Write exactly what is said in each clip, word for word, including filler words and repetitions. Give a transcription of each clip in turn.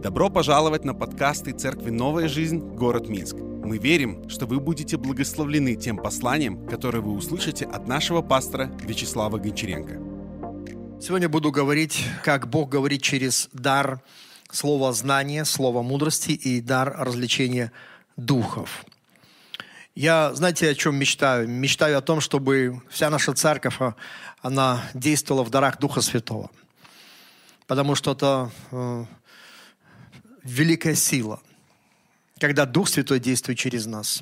Добро пожаловать на подкасты Церкви «Новая жизнь», город Минск. Мы верим, что вы будете благословлены тем посланием, которое вы услышите от нашего пастора Вячеслава Гончаренко. Сегодня буду говорить, как Бог говорит через дар слова знания, слова мудрости и дар развлечения духов. Я, знаете, о чем мечтаю? Мечтаю о том, чтобы вся наша церковь, она действовала в дарах Духа Святого. Потому что это э, великая сила, когда Дух Святой действует через нас.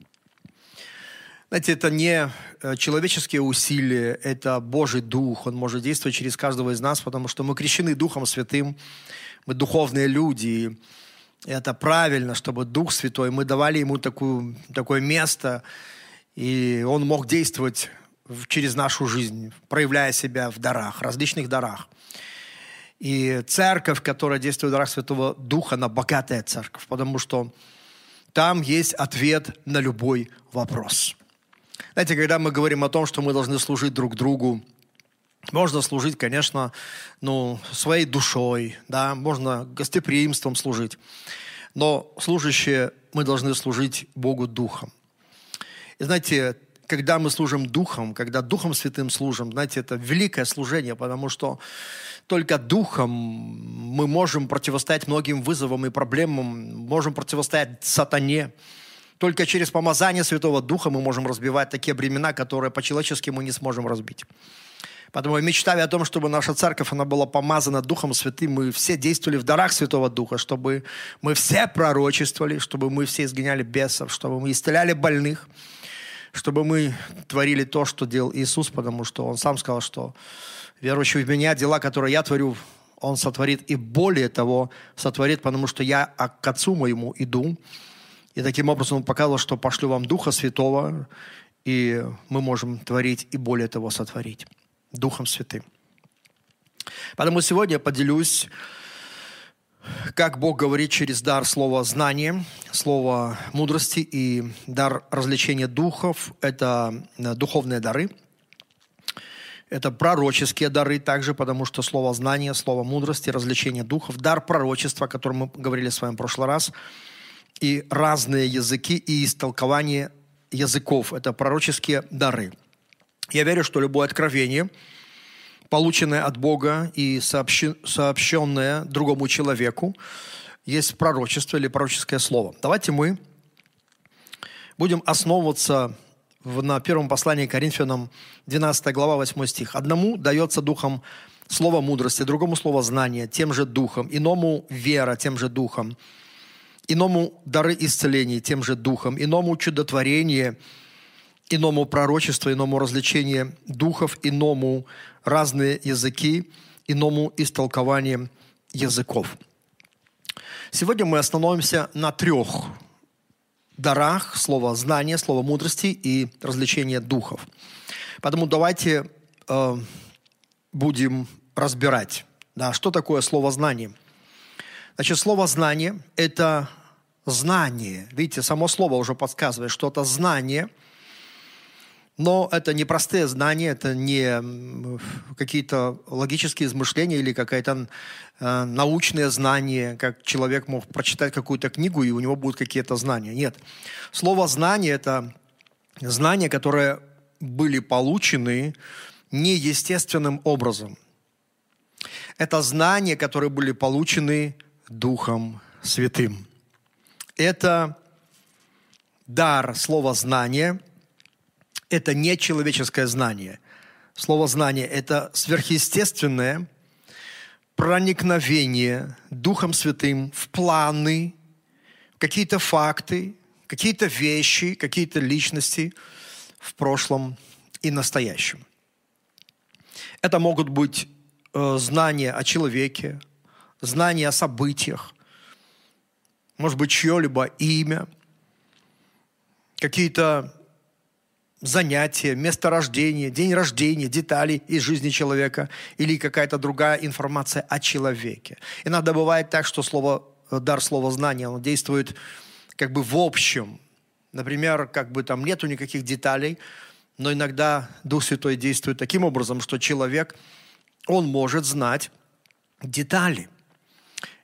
Знаете, это не человеческие усилия, это Божий Дух. Он может действовать через каждого из нас, потому что мы крещены Духом Святым, мы духовные люди. И это правильно, чтобы Дух Святой, мы давали Ему такую, такое место, и Он мог действовать через нашу жизнь, проявляя себя в дарах, различных дарах. И церковь, которая действует в дарах Святого Духа, она богатая церковь, потому что там есть ответ на любой вопрос. Знаете, когда мы говорим о том, что мы должны служить друг другу, можно служить, конечно, ну, своей душой, да, можно гостеприимством служить, но служащие мы должны служить Богу Духом. И знаете, когда мы служим Духом, когда Духом Святым служим, знаете, это великое служение, потому что только Духом мы можем противостоять многим вызовам и проблемам, можем противостоять сатане. Только через помазание Святого Духа мы можем разбивать такие бремена, которые по-человечески мы не сможем разбить. Поэтому я мечтаю о том, чтобы наша церковь, она была помазана Духом Святым, мы все действовали в дарах Святого Духа, чтобы мы все пророчествовали, чтобы мы все изгоняли бесов, чтобы мы исцеляли больных, чтобы мы творили то, что делал Иисус, потому что Он сам сказал, что верующий в Меня, дела, которые я творю, Он сотворит, и более того сотворит, потому что я к Отцу Моему иду. И таким образом Он показал, что пошлю вам Духа Святого, и мы можем творить и более того сотворить Духом Святым. Поэтому сегодня я поделюсь, как Бог говорит через дар слова знания, слова мудрости и дар развлечения духов. Это духовные дары. Это пророческие дары также, потому что слово знания, слово мудрости, развлечение духов, дар пророчества, о котором мы говорили с вами в прошлый раз, и разные языки и истолкование языков. Это пророческие дары. Я верю, что любое откровение, полученное от Бога и сообщенное другому человеку, есть пророчество или пророческое слово. Давайте мы будем основываться в, на первом послании к Коринфянам, двенадцатая глава, восьмой стих. «Одному дается духом слово мудрости, другому слово знания, тем же духом, иному вера, тем же духом, иному дары исцеления, тем же духом, иному чудотворение, иному пророчество, иному развлечение духов, иному разные языки, иному истолкование языков». Сегодня мы остановимся на трех дарах: слова знания, слова мудрости и развлечения духов. Поэтому давайте э, будем разбирать, да, что такое слово знание. Значит, слово знание – это знание. Видите, само слово уже подсказывает, что это знание. Но это не простые знания, это не какие-то логические измышления или какое-то э, научное знание, как человек мог прочитать какую-то книгу, и у него будут какие-то знания. Нет. Слово «знание» – это знания, которые были получены неестественным образом. Это знания, которые были получены Духом Святым. Это дар слова «знание». Это не человеческое знание. Слово «знание» – это сверхъестественное проникновение Духом Святым в планы, какие-то факты, какие-то вещи, какие-то личности в прошлом и настоящем. Это могут быть э, знания о человеке, знания о событиях, может быть, чье-либо имя, какие-то занятие, место рождения, день рождения, детали из жизни человека или какая-то другая информация о человеке. Иногда бывает так, что слово, дар слова знания, он действует как бы в общем. Например, как бы там нету никаких деталей, но иногда Дух Святой действует таким образом, что человек, он может знать детали.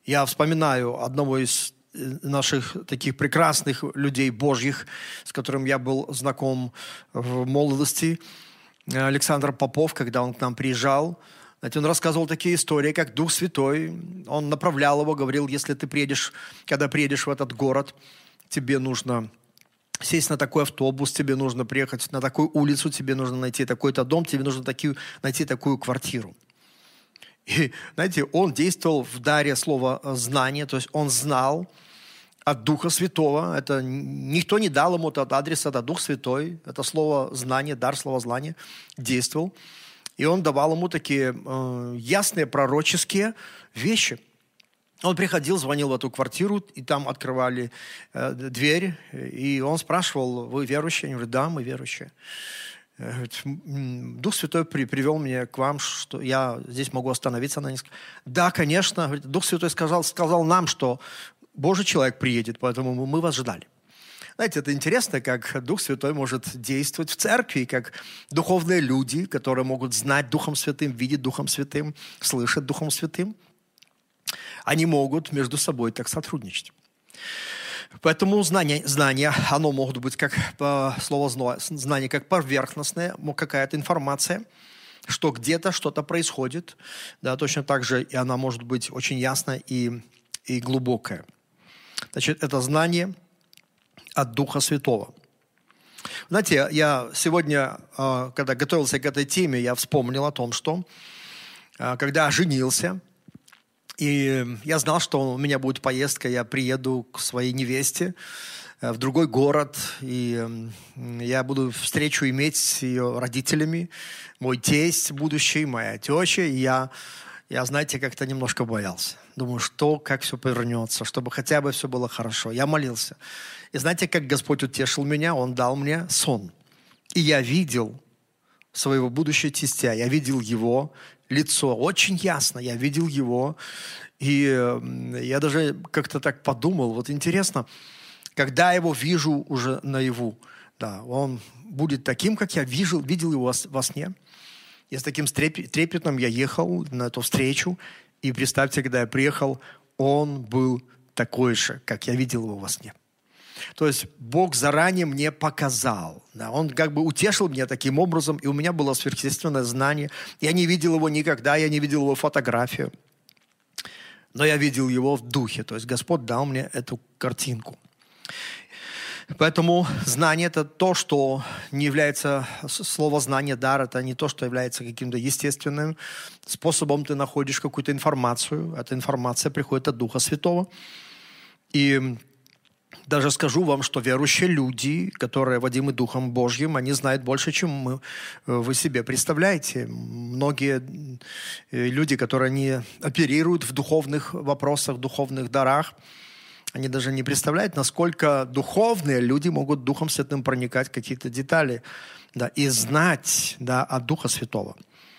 Я вспоминаю одного из наших таких прекрасных людей Божьих, с которым я был знаком в молодости, Александр Попов, когда он к нам приезжал. Знаете, он рассказывал такие истории, как Дух Святой. Он направлял его, говорил, если ты приедешь, когда приедешь в этот город, тебе нужно сесть на такой автобус, тебе нужно приехать на такую улицу, тебе нужно найти такой-то дом, тебе нужно таки, найти такую квартиру. И, знаете, он действовал в даре слова «знание», то есть он знал от Духа Святого. Это никто не дал ему этот адрес, это Дух Святой. Это слово «знание», дар слова «знание» действовал. И он давал ему такие э, ясные пророческие вещи. Он приходил, звонил в эту квартиру, и там открывали э, дверь, и он спрашивал, вы верующие? Они говорят, да, мы верующие. Говорит, Дух Святой при, привел меня к вам, что я здесь могу остановиться на несколько. Да, конечно. Говорит, Дух Святой сказал, сказал нам, что Божий человек приедет, поэтому мы вас ждали. Знаете, это интересно, как Дух Святой может действовать в церкви, как духовные люди, которые могут знать Духом Святым, видеть Духом Святым, слышать Духом Святым. Они могут между собой так сотрудничать. Поэтому знание, знание, оно может быть как слово знание, как поверхностное, какая-то информация, что где-то что-то происходит. Да, точно так же и она может быть очень ясная и, и глубокая. Значит, это знание от Духа Святого. Знаете, я сегодня, когда готовился к этой теме, я вспомнил о том, что когда женился, и я знал, что у меня будет поездка, я приеду к своей невесте в другой город, и я буду встречу иметь с ее родителями, мой тесть будущий, моя теща, и я, я, знаете, как-то немножко боялся. Думаю, что, как все повернется, чтобы хотя бы все было хорошо. Я молился. И знаете, как Господь утешил меня? Он дал мне сон. И я видел своего будущего тестя, я видел его лицо очень ясно, я видел его, и я даже как-то так подумал, вот интересно, когда я его вижу уже наяву, да, он будет таким, как я видел, видел его во сне. И с таким трепетом я ехал на эту встречу, и представьте, когда я приехал, он был такой же, как я видел его во сне. То есть Бог заранее мне показал. Да, он как бы утешил меня таким образом, и у меня было сверхъестественное знание. Я не видел его никогда, я не видел его фотографию. Но я видел его в духе. То есть Господь дал мне эту картинку. Поэтому знание – это то, что не является, слово знание, дар – это не то, что является каким-то естественным способом. Ты находишь какую-то информацию. Эта информация приходит от Духа Святого. И даже скажу вам, что верующие люди, которые водимы Духом Божьим, они знают больше, чем мы, вы себе представляете. Многие люди, которые не оперируют в духовных вопросах, духовных дарах, они даже не представляют, насколько духовные люди могут Духом Святым проникать в какие-то детали, да, и знать, да, от Духа Святого.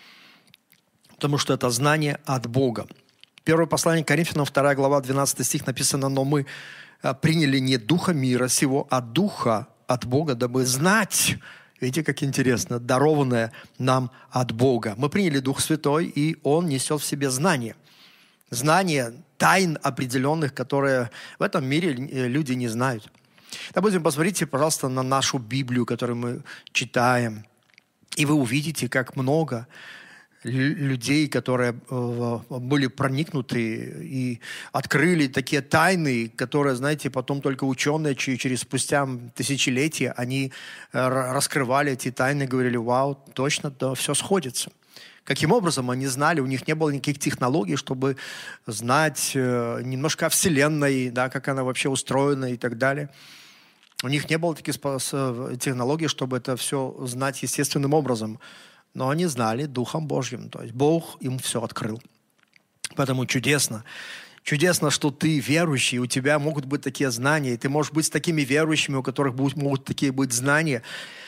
Потому что это знание от Бога. Первое послание к Коринфянам, вторая глава, двенадцатый стих написано: «Но мы приняли не духа мира сего, а духа от Бога, дабы знать». Видите, как интересно, дарованное нам от Бога. Мы приняли Дух Святой, и Он несет в себе знание. Знание тайн определенных, которые в этом мире люди не знают. Допустим, посмотрите, пожалуйста, на нашу Библию, которую мы читаем, и вы увидите, как много людей, которые были проникнуты и открыли такие тайны, которые, знаете, потом только ученые через спустя тысячелетия, они раскрывали эти тайны, говорили: вау, точно, да, все сходится. Каким образом они знали? У них не было никаких технологий, чтобы знать немножко о Вселенной, да, как она вообще устроена и так далее. У них не было таких технологий, чтобы это все знать естественным образом. Но они знали Духом Божьим. То есть Бог им все открыл. Поэтому чудесно. Чудесно, что ты верующий, у тебя могут быть такие знания. И ты можешь быть с такими верующими, у которых будут, могут такие быть знания,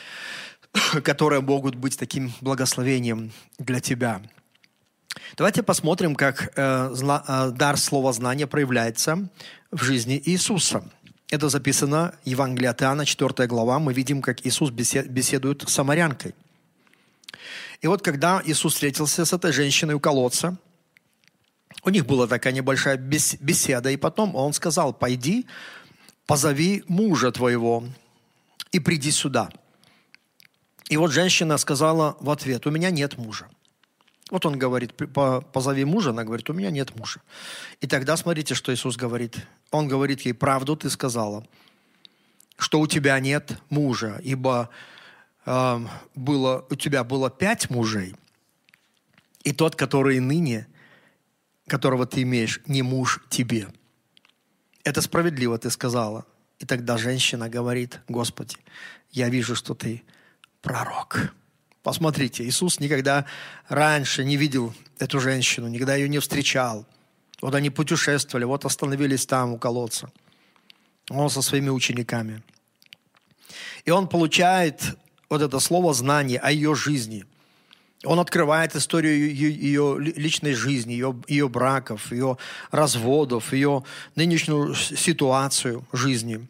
которые могут быть таким благословением для тебя. Давайте посмотрим, как э, зла, э, дар слова знания проявляется в жизни Иисуса. Это записано в Евангелии от Иоанна, четвёртая глава. Мы видим, как Иисус беседует с самарянкой. И вот когда Иисус встретился с этой женщиной у колодца, У них была такая небольшая беседа, и потом он сказал: пойди, позови мужа твоего и приди сюда. И вот женщина сказала в ответ: у меня нет мужа. Вот он говорит: позови мужа, она говорит: у меня нет мужа. И тогда смотрите, что Иисус говорит. Он говорит ей: правду ты сказала, что у тебя нет мужа, ибо э, было, у тебя было пять мужей, и тот, который ныне, которого ты имеешь, не муж тебе. Это справедливо ты сказала. И тогда женщина говорит: Господи, я вижу, что ты пророк. Посмотрите, Иисус никогда раньше не видел эту женщину, никогда ее не встречал. Вот они путешествовали, вот остановились там у колодца. Он со своими учениками. И он получает вот это слово знание о ее жизни. Он открывает историю ее, ее личной жизни, ее, ее браков, ее разводов, ее нынешнюю ситуацию жизни.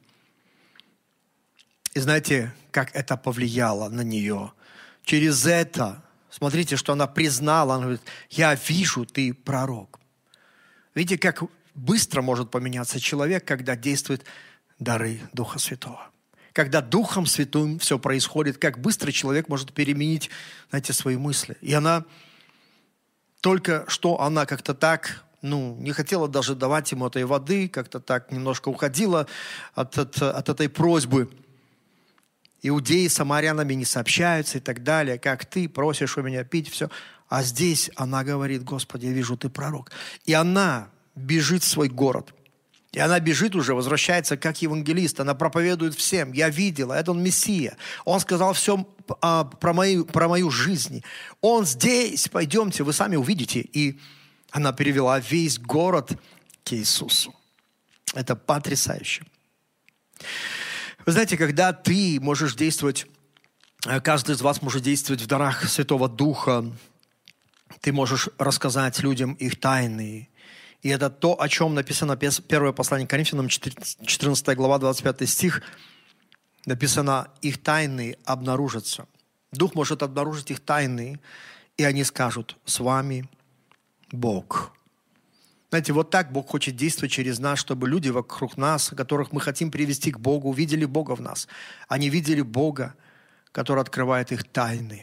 И знаете, как это повлияло на нее? Через это, смотрите, что она признала, она говорит: я вижу, ты пророк. Видите, как быстро может поменяться человек, когда действуют дары Духа Святого. Когда Духом Святым все происходит, как быстро человек может переменить, знаете, свои мысли. И она, только что она как-то так, ну, не хотела даже давать ему этой воды, как-то так немножко уходила от, от, от этой просьбы. Иудеи с самарянами не сообщаются и так далее. Как ты просишь у меня пить, все. А здесь она говорит: Господи, я вижу, ты пророк. И она бежит в свой город. И она бежит уже, возвращается как евангелист. Она проповедует всем: я видела, это он Мессия. Он сказал все а, про, мою, про мою жизнь. Он здесь, пойдемте, вы сами увидите. И она перевела весь город к Иисусу. Это потрясающе. Вы знаете, когда ты можешь действовать, каждый из вас может действовать в дарах Святого Духа, ты можешь рассказать людям их тайны. И это то, о чем написано первое послание к Коринфянам, четырнадцатая глава, двадцать пятый стих. Написано: их тайны обнаружатся. Дух может обнаружить их тайны, и они скажут: с вами Бог. Знаете, вот так Бог хочет действовать через нас, чтобы люди вокруг нас, которых мы хотим привести к Богу, увидели Бога в нас. Они видели Бога, который открывает их тайны.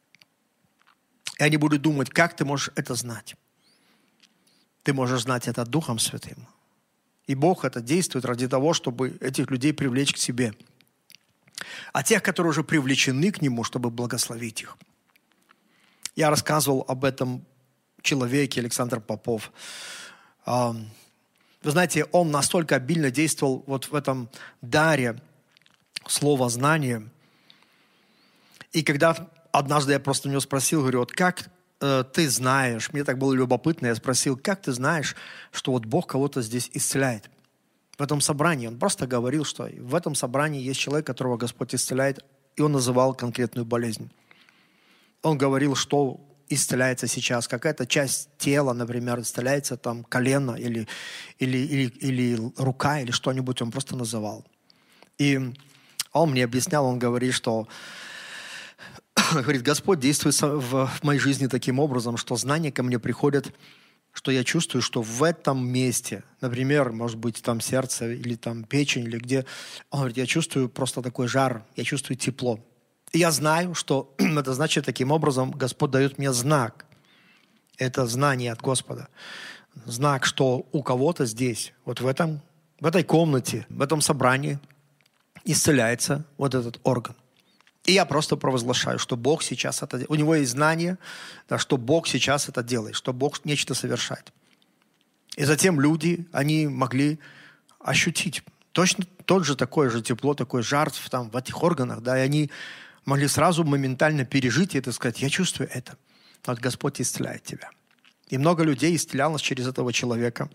И они будут думать: как ты можешь это знать? Ты можешь знать это Духом Святым. И Бог это действует ради того, чтобы этих людей привлечь к себе. А тех, которые уже привлечены к Нему, чтобы благословить их. Я рассказывал об этом человеке, Александр Попов. Вы знаете, он настолько обильно действовал вот в этом даре слова знания. И когда однажды я просто у него спросил, говорю: вот как э, ты знаешь, мне так было любопытно, я спросил: как ты знаешь, что вот Бог кого-то здесь исцеляет? В этом собрании. Он просто говорил, что в этом собрании есть человек, которого Господь исцеляет, и он называл конкретную болезнь. Он говорил, что исцеляется сейчас. Какая-то часть тела, например, исцеляется, там колено или, или, или, или рука, или что-нибудь он просто называл. И он мне объяснял, он говорит, что говорит: Господь действует в моей жизни таким образом, что знания ко мне приходят, что я чувствую, что в этом месте, например, может быть, там сердце или там печень, или где, он говорит: я чувствую просто такой жар, я чувствую тепло. И я знаю, что это значит, таким образом Господь дает мне знак. Это знание от Господа. Знак, что у кого-то здесь, вот в, этом, в этой комнате, в этом собрании исцеляется вот этот орган. И я просто провозглашаю, что Бог сейчас это делает. У него есть знание, да, что Бог сейчас это делает, что Бог нечто совершает. И затем люди, они могли ощутить точно тот же такое же тепло, такой жар там, в этих органах, да, и они могли сразу моментально пережить это и сказать: я чувствую это. Вот Господь исцеляет тебя. И много людей исцелялось через этого человека.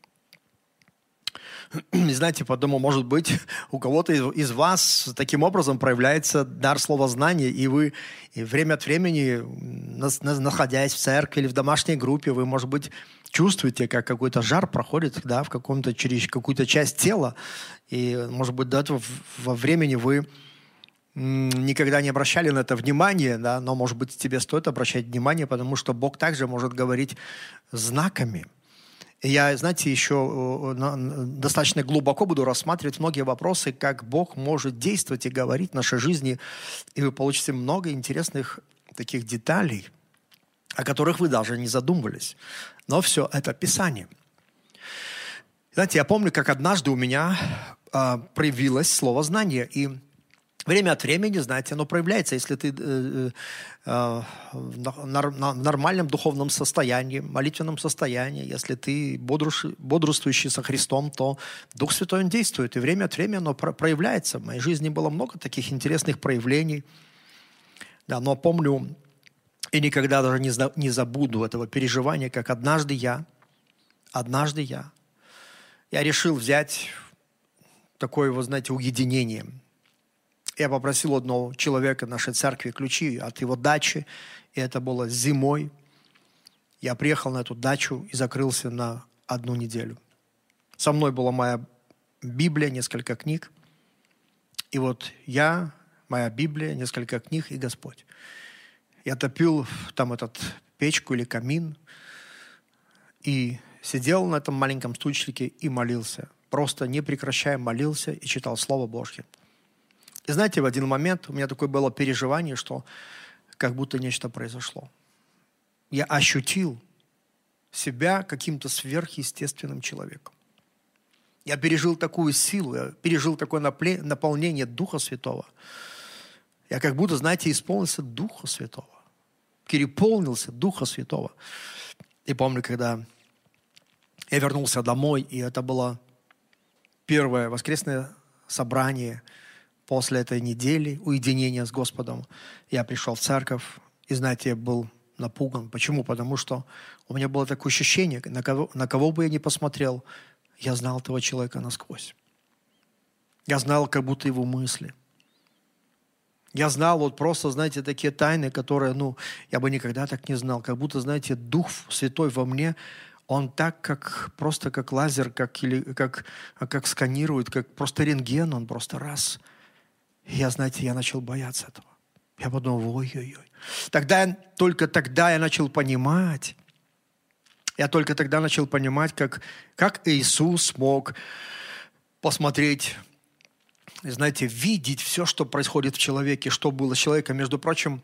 И знаете, подумал, может быть, у кого-то из вас таким образом проявляется дар словознания, и вы и время от времени, находясь в церкви или в домашней группе, вы, может быть, чувствуете, как какой-то жар проходит, да, в каком-то, через какую-то часть тела. И, может быть, до этого во времени вы никогда не обращали на это внимание, да, но, может быть, тебе стоит обращать внимание, потому что Бог также может говорить знаками. И я, знаете, еще достаточно глубоко буду рассматривать многие вопросы, как Бог может действовать и говорить в нашей жизни. И вы получите много интересных таких деталей, о которых вы даже не задумывались. Но все это Писание. Знаете, я помню, как однажды у меня э, проявилось слово «знание». И время от времени, знаете, оно проявляется, если ты э, э, в нормальном духовном состоянии, молитвенном состоянии, если ты бодрствующий со Христом, то Дух Святой, Он действует. И время от времени оно проявляется. В моей жизни было много таких интересных проявлений. Да, но помню, и никогда даже не забуду этого переживания, как однажды я, однажды я, я решил взять такое, вы знаете, уединение. Я попросил одного человека нашей церкви ключи от его дачи, и это было зимой. Я приехал на эту дачу и закрылся на одну неделю. Со мной была моя Библия, несколько книг. И вот я, моя Библия, несколько книг и Господь. Я топил там этот печку или камин и сидел на этом маленьком стульчике и молился. Просто не прекращая молился и читал Слово Божье. И знаете, в один момент у меня такое было переживание, что как будто нечто произошло. Я ощутил себя каким-то сверхъестественным человеком. Я пережил такую силу, я пережил такое наполнение Духа Святого. Я как будто, знаете, исполнился Духа Святого. Переполнился Духа Святого. И помню, когда я вернулся домой, и это было первое воскресное собрание после этой недели уединения с Господом. Я пришел в церковь, и, знаете, я был напуган. Почему? Потому что у меня было такое ощущение, на кого, на кого бы я ни посмотрел, я знал этого человека насквозь. Я знал как будто его мысли. Я знал вот просто, знаете, такие тайны, которые, ну, я бы никогда так не знал. Как будто, знаете, Дух Святой во мне, он так, как, просто как лазер, как, или, как, как сканирует, как просто рентген, он просто раз. И я, знаете, я начал бояться этого. Я подумал, ой-ой-ой. Тогда, только тогда я начал понимать, я только тогда начал понимать, как, как Иисус мог посмотреть, знаете, видеть все, что происходит в человеке, что было с человеком. Между прочим,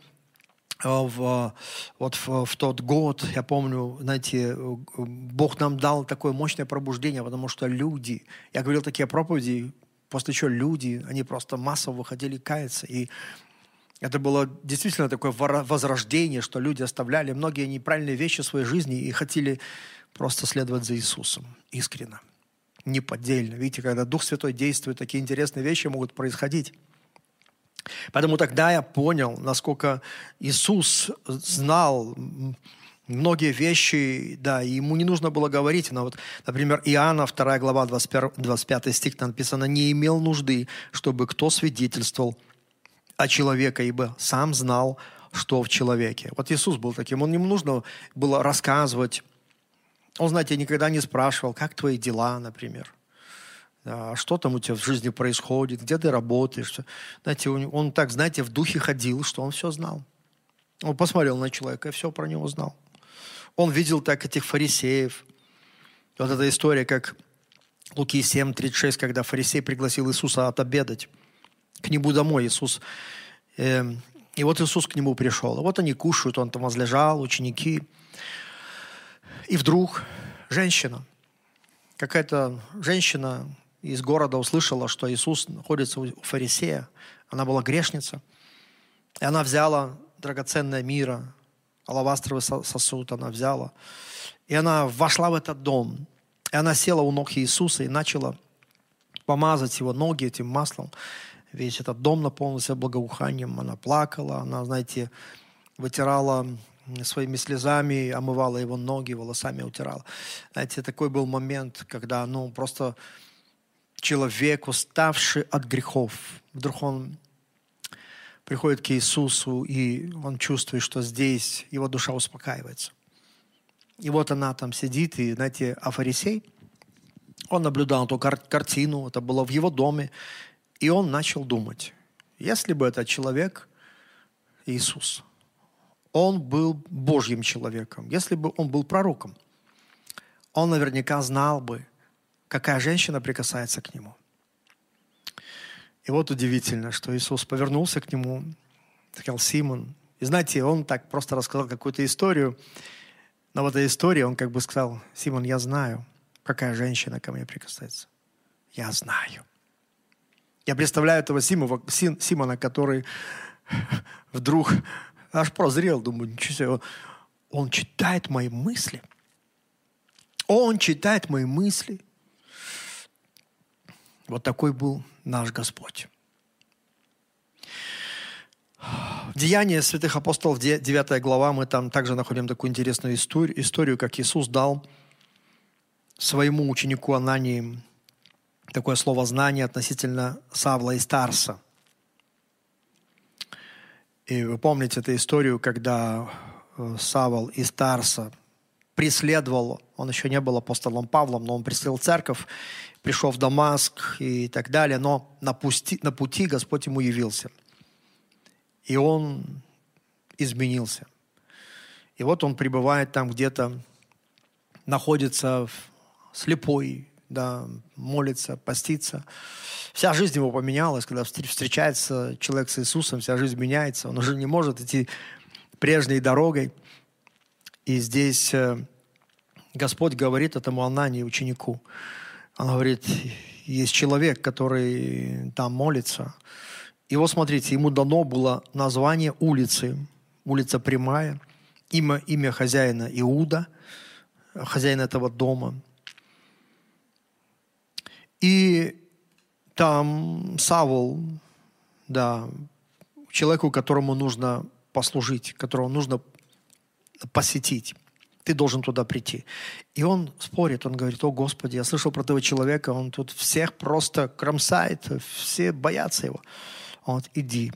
в, вот в, в тот год, я помню, знаете, Бог нам дал такое мощное пробуждение, потому что люди, я говорил такие проповеди, после чего люди, они просто массово выходили каяться. И это было действительно такое возрождение, что люди оставляли многие неправильные вещи в своей жизни и хотели просто следовать за Иисусом искренне, неподдельно. Видите, когда Дух Святой действует, такие интересные вещи могут происходить. Поэтому тогда я понял, насколько Иисус знал многие вещи, да, и ему не нужно было говорить. Но вот, например, Иоанна, вторая глава, двадцать пятый стих, там написано: «Не имел нужды, чтобы кто свидетельствовал о человеке, ибо сам знал, что в человеке». Вот Иисус был таким, он, ему нужно было рассказывать. Он, знаете, никогда не спрашивал, как твои дела, например. Да, что там у тебя в жизни происходит, где ты работаешь. Знаете, он, он так, знаете, в духе ходил, что он все знал. Он посмотрел на человека и все про него знал. Он видел так этих фарисеев. Вот эта история, как Луки семь тридцать шесть, когда фарисей пригласил Иисуса отобедать к нему домой. Иисус, э, и вот Иисус к нему пришел. И вот они кушают, он там возлежал, ученики. И вдруг женщина, какая-то женщина из города услышала, что Иисус находится у фарисея. Она была грешница. И она взяла драгоценное мира, алавастровый сосуд она взяла. И она вошла в этот дом. И она села у ног Иисуса и начала помазать его ноги этим маслом. Весь этот дом наполнился благоуханием. Она плакала, она, знаете, вытирала своими слезами, омывала его ноги, волосами утирала. Знаете, такой был момент, когда, ну, просто человек, уставший от грехов, вдруг он приходит к Иисусу, и он чувствует, что здесь его душа успокаивается. И вот она там сидит, и, знаете, а фарисей, он наблюдал эту кар- картину, это было в его доме, и он начал думать, если бы этот человек, Иисус, он был Божьим человеком, если бы он был пророком, он наверняка знал бы, какая женщина прикасается к нему. И вот удивительно, что Иисус повернулся к нему, сказал: Симон. И знаете, он так просто рассказал какую-то историю, но в этой истории он как бы сказал: Симон, я знаю, какая женщина ко мне прикасается. Я знаю. Я представляю этого Симона, Симона, который вдруг аж прозрел, думаю, ничего себе, он читает мои мысли. Он читает мои мысли. Вот такой был наш Господь. Деяния святых апостолов, девятая глава, мы там также находим такую интересную историю, историю, как Иисус дал своему ученику Анании такое слово знание относительно Савла и Тарса. И вы помните эту историю, когда Савл из Тарса преследовал, он еще не был апостолом Павлом, но он преследовал церковь, пришел в Дамаск и так далее, но на пути, на пути Господь ему явился. И он изменился. И вот он пребывает там где-то, находится слепой, да, молится, постится. Вся жизнь его поменялась, когда встречается человек с Иисусом, вся жизнь меняется. Он уже не может идти прежней дорогой. И здесь Господь говорит этому Анании, ученику. Он говорит: есть человек, который там молится. И вот смотрите, ему дано было название улицы, улица Прямая, имя, имя хозяина Иуда, хозяин этого дома. И там Савл, да, человеку, которому нужно послужить, которого нужно посетить. Ты должен туда прийти. И он спорит, он говорит: о Господи, я слышал про этого человека, он тут всех просто кромсает, все боятся его. Он говорит: иди.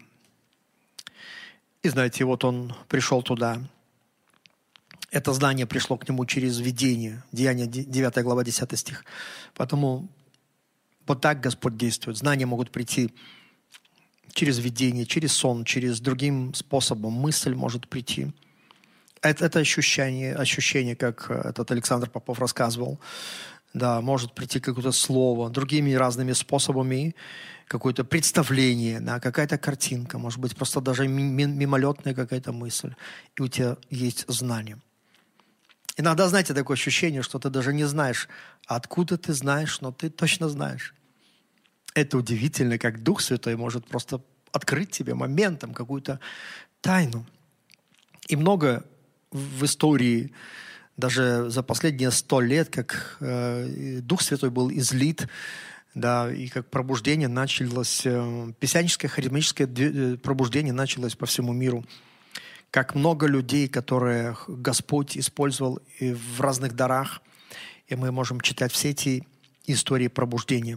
И знаете, вот он пришел туда. Это знание пришло к нему через видение. Деяния девятая глава, десятый стих. Поэтому вот так Господь действует. Знания могут прийти через видение, через сон, через другим способом. Мысль может прийти. Это, это ощущение, ощущение, как этот Александр Попов рассказывал. Да, может прийти какое-то слово, другими разными способами, какое-то представление, да, какая-то картинка, может быть, просто даже мимолетная какая-то мысль. И у тебя есть знание. Иногда, знаете, такое ощущение, что ты даже не знаешь, откуда ты знаешь, но ты точно знаешь. Это удивительно, как Дух Святой может просто открыть тебе моментом какую-то тайну. И много в истории, даже за последние сто лет, как э, Дух Святой был излит, да, и как пробуждение началось, э, писянческое, харизматическое пробуждение началось по всему миру. Как много людей, которые Господь использовал и в разных дарах, и мы можем читать все эти истории пробуждения.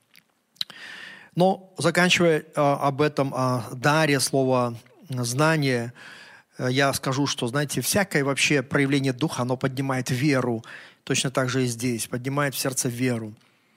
Но заканчивая э, об этом, о даре, слово «знание», я скажу, что, знаете, всякое вообще проявление Духа, оно поднимает веру. Точно так же и здесь. Поднимает в сердце веру.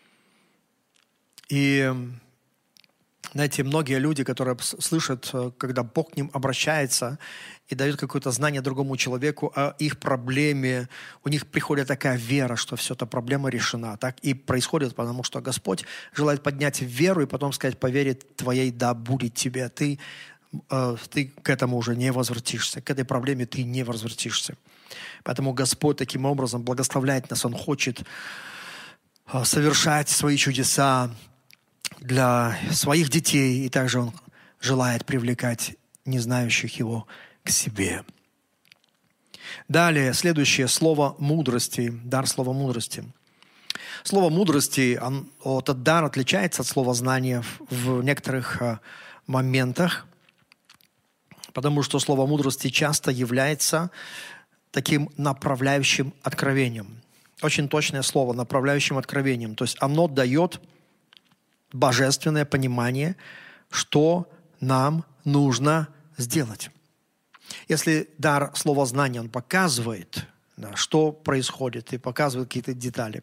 И, знаете, многие люди, которые слышат, когда Бог к ним обращается и дает какое-то знание другому человеку о их проблеме, у них приходит такая вера, что все, эта проблема решена. Так и происходит, потому что Господь желает поднять веру и потом сказать: по вере твоей да будет тебе. Ты ты к этому уже не возвратишься, к этой проблеме ты не возвратишься. Поэтому Господь таким образом благословляет нас. Он хочет совершать свои чудеса для своих детей, и также Он желает привлекать незнающих Его к себе. Далее, следующее слово мудрости, дар слова мудрости. Слово мудрости, он, этот дар отличается от слова знания в некоторых моментах, потому что слово мудрости часто является таким направляющим откровением. Очень точное слово, направляющим откровением. То есть оно дает божественное понимание, что нам нужно сделать. Если дар слова знания, он показывает, да, что происходит, и показывает какие-то детали,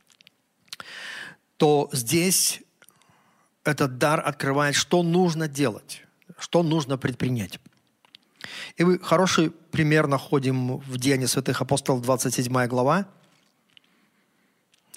то здесь этот дар открывает, что нужно делать, что нужно предпринять. И мы хороший пример находим в Деянии святых апостолов, двадцать седьмая глава.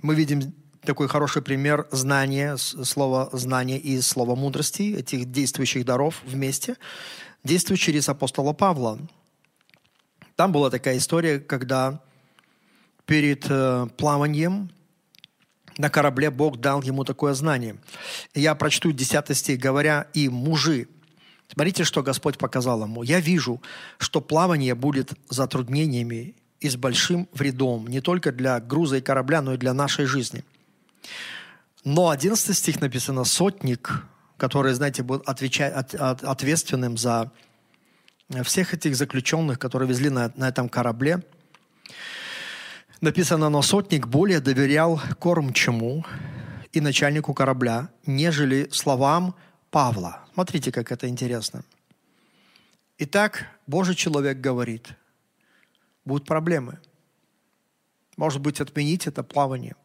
Мы видим такой хороший пример знания, слова знания и слова мудрости, этих действующих даров вместе, действует через апостола Павла. Там была такая история, когда перед э, плаванием на корабле Бог дал ему такое знание. И я прочту десятый стих, говоря: «И мужи». Смотрите, что Господь показал ему. «Я вижу, что плавание будет затруднениями и с большим вредом, не только для груза и корабля, но и для нашей жизни». Но одиннадцатый стих написано: «Сотник, который, знаете, был отвечать, от, от, ответственным за всех этих заключенных, которые везли на, на этом корабле». Написано: «Но сотник более доверял кормчему и начальнику корабля, нежели словам Павла». Смотрите, как это интересно. Итак, Божий человек говорит: будут проблемы. Может быть, отменить это плавание.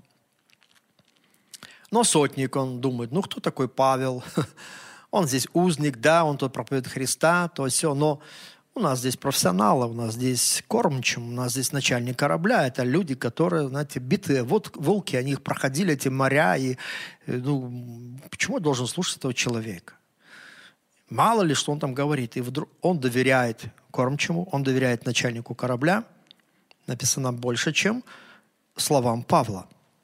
Но сотник, он думает: ну, кто такой Павел? Он здесь узник, да, он тут проповедует Христа, то все. Но у нас здесь профессионалы, у нас здесь кормчим, у нас здесь начальник корабля. Это люди, которые, знаете, битые вот волки, они их проходили, эти моря. И, ну, почему я должен слушать этого человека? Мало ли, что он там говорит. И вдруг он доверяет кормчему, он доверяет начальнику корабля. Написано больше, чем словам Павла.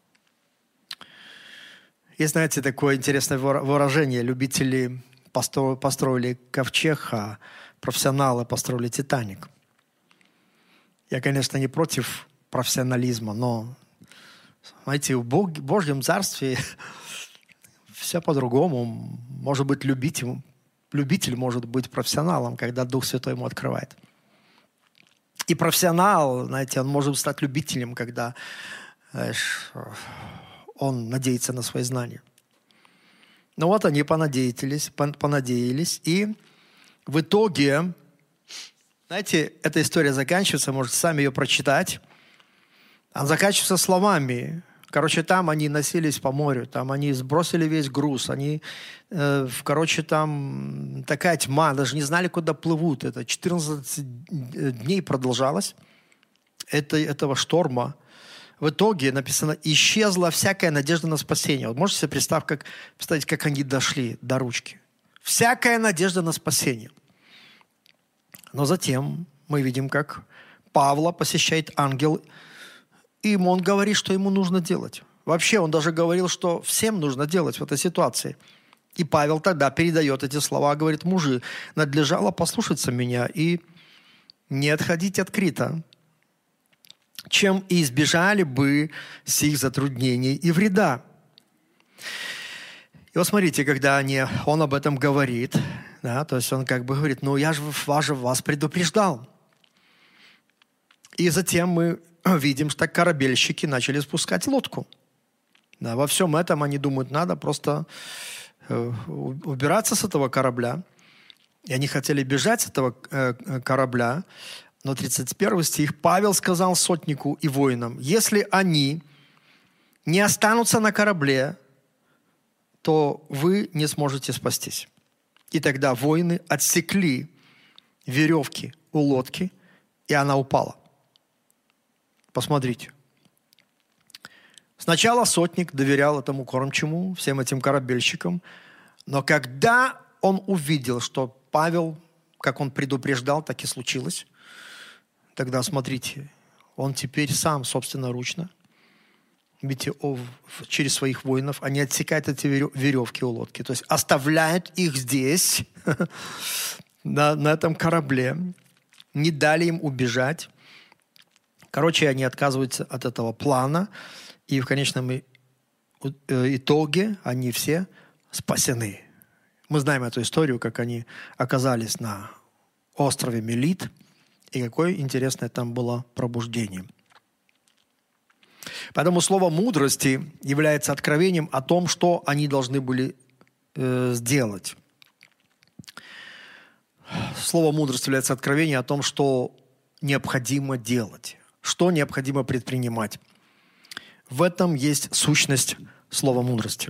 Есть, знаете, такое интересное выражение. Любители построили ковчег, а профессионалы построили Титаник. Я, конечно, не против профессионализма, но, знаете, в Божьем Царстве все по-другому. Может быть, любитель, любитель может быть профессионалом, когда Дух Святой ему открывает. И профессионал, знаете, он может стать любителем, когда, знаешь, он надеется на свои знания. Ну вот они понадеялись, понадеялись, и в итоге, знаете, эта история заканчивается, можете сами ее прочитать. Она заканчивается словами. Короче, там они носились по морю, там они сбросили весь груз, они, э, короче, там такая тьма, даже не знали, куда плывут. Это четырнадцать дней продолжалось это, этого шторма. В итоге написано: исчезла всякая надежда на спасение. Вот можете себе представить, как, представить, как они дошли до ручки. Всякая надежда на спасение. Но затем мы видим, как Павла посещает ангел, и ему он говорит, что ему нужно делать. Вообще, он даже говорил, что всем нужно делать в этой ситуации. И Павел тогда передает эти слова, говорит: мужи, надлежало послушаться меня и не отходить от Крита, чем и избежали бы сих затруднений и вреда. И вот смотрите, когда они, он об этом говорит, да, то есть он как бы говорит: ну я же вас, вас предупреждал. И затем мы видим, что корабельщики начали спускать лодку. Да, во всем этом они думают, надо просто э, убираться с этого корабля. И они хотели бежать с этого э, корабля. Но тридцать первый стих: Павел сказал сотнику и воинам: если они не останутся на корабле, то вы не сможете спастись. И тогда воины отсекли веревки у лодки, и она упала. Посмотрите. Сначала сотник доверял этому кормчему, всем этим корабельщикам, но когда он увидел, что Павел, как он предупреждал, так и случилось, тогда, смотрите, он теперь сам собственноручно, видите, через своих воинов, они отсекают эти веревки у лодки, то есть оставляют их здесь, на, на этом корабле, не дали им убежать. Короче, они отказываются от этого плана, и в конечном итоге они все спасены. Мы знаем эту историю, как они оказались на острове Мелит, и какое интересное там было пробуждение. Поэтому слово мудрости является откровением о том, что они должны были э, сделать. Слово мудрости является откровением о том, что необходимо делать, что необходимо предпринимать. В этом есть сущность слова мудрости.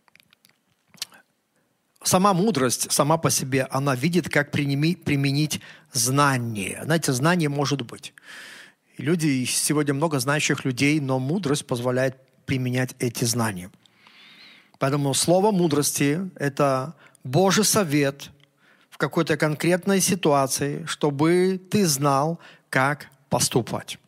Сама мудрость, сама по себе, она видит, как применить знание. Знаете, знание может быть. И люди, сегодня много знающих людей, но мудрость позволяет применять эти знания. Поэтому слово мудрости – это Божий совет в какой-то конкретной ситуации, чтобы ты знал, как поступать.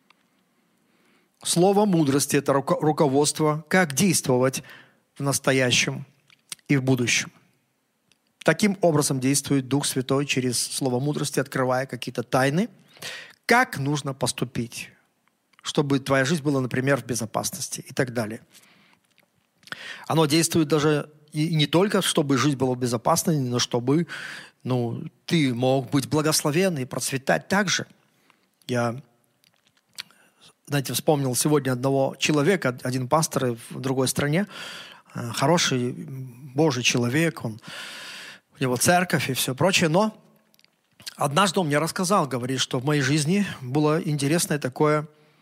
Слово мудрости – это руководство, как действовать в настоящем и в будущем. Таким образом действует Дух Святой через слово мудрости, открывая какие-то тайны, как нужно поступить, чтобы твоя жизнь была, например, в безопасности и так далее. Оно действует даже и не только, чтобы жизнь была безопасной, но чтобы ну, ты мог быть благословен и процветать так же. Я, знаете, вспомнил сегодня одного человека, один пастор в другой стране, хороший Божий человек, он, у него церковь и все прочее, но однажды он мне рассказал, говорит, что в моей жизни было интересное такое,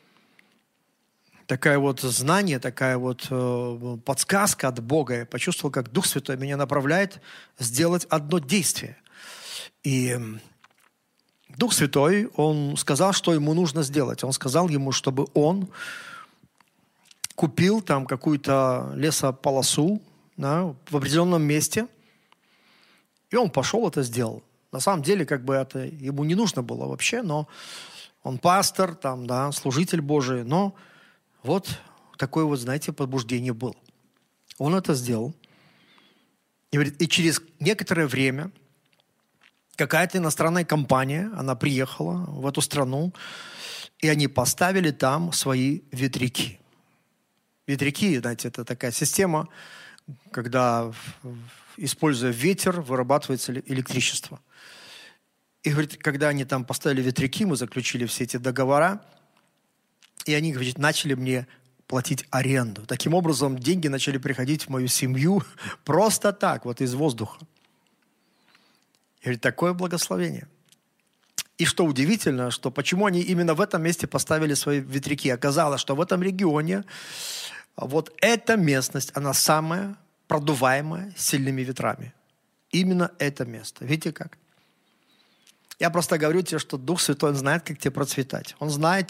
такое вот знание, такая вот э, подсказка от Бога. Я почувствовал, как Дух Святой меня направляет сделать одно действие. И Дух Святой, Он сказал, что ему нужно сделать. Он сказал ему, чтобы он купил там какую-то лесополосу, да, в определенном месте, и он пошел это сделал. На самом деле, как бы это ему не нужно было вообще, но он пастор, там, да, служитель Божий, но вот такое вот, знаете, побуждение было. Он это сделал. И, и через некоторое время какая-то иностранная компания, она приехала в эту страну, и они поставили там свои ветряки. Ветряки, знаете, это такая система, когда, используя ветер, вырабатывается электричество. И, говорит, когда они там поставили ветряки, мы заключили все эти договора, и они, говорит, начали мне платить аренду. Таким образом, деньги начали приходить в мою семью просто так, вот из воздуха. И, говорит, такое благословение. И что удивительно, что почему они именно в этом месте поставили свои ветряки. Оказалось, что в этом регионе вот эта местность, она самая продуваемая сильными ветрами. Именно это место. Видите как? Я просто говорю тебе, что Дух Святой, Он знает, как тебе процветать. Он знает,